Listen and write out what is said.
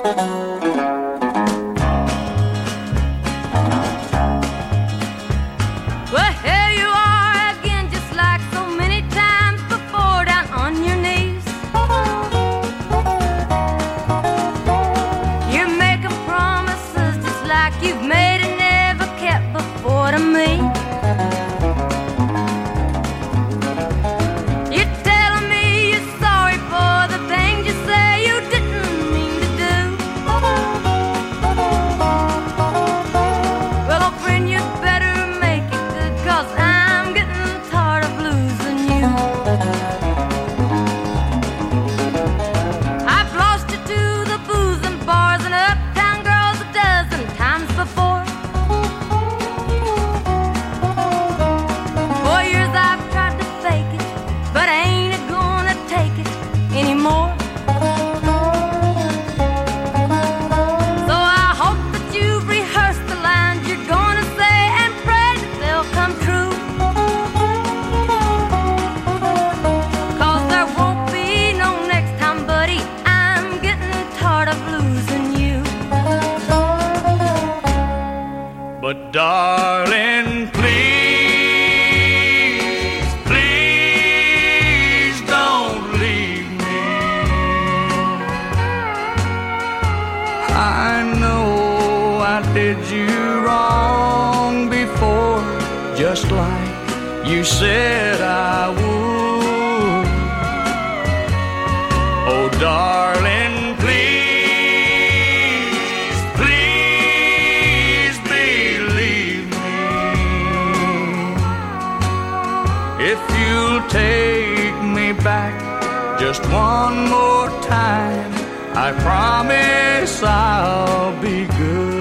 Well, here you are again, just like so many times before, down on your knees. You're making promises just like you've made and never kept before to me. You're telling me you're sorry for the things you say you didn't mean to do. Well, old friend, you better make it good, 'cause I'm getting tired of losing you. I've lost you to the booze and bars and uptown girls a dozen times before. For years I've tried to fake it, but I ain't gonna take it anymore. So I hope that you've rehearsed the lines you're gonna say and pray that they'll come true. 'Cause there won't be no next time, buddy. I'm getting tired of losing you. But darling, please, please don't leave me. I know I did you wrong before, just like you said I would. Oh, darling, please, please believe me. If you'll take me back just one more time, I promise I'll be good.